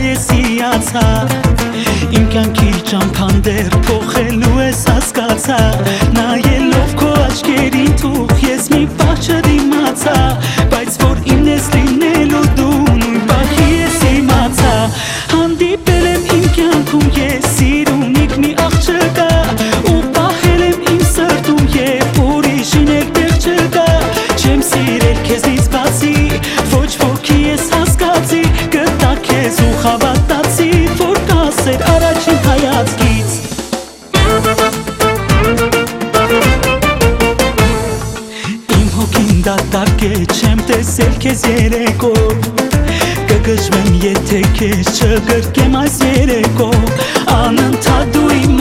ես իացա Իմ կյանքի ճամփան դեռ փոխելու ես հասկացա Նայելով քո աչքերին թուղ ես մի պահ չդիմացա Բայց որ իմն ես լինելու դու նույն պահի ես իմացա Հանդիպել եմ իմ կյանքում ես սիրունիկ մի աղջկա Ու պահել եմ իմ սրտում և ուրիշին էլ տեղ չկա Չեմ սիրել քեզնից բացի ոչ ոքի ես հասկացի Գտա քեզ ու հավատացի որ կասեր առաջին հայացքից Իմ հոգին դատարկ է չեմ տեսել քեզ երեկո Կգժվեմ եթե քեզ չգրկեմ այս երեկո Անընդհատ դու իմ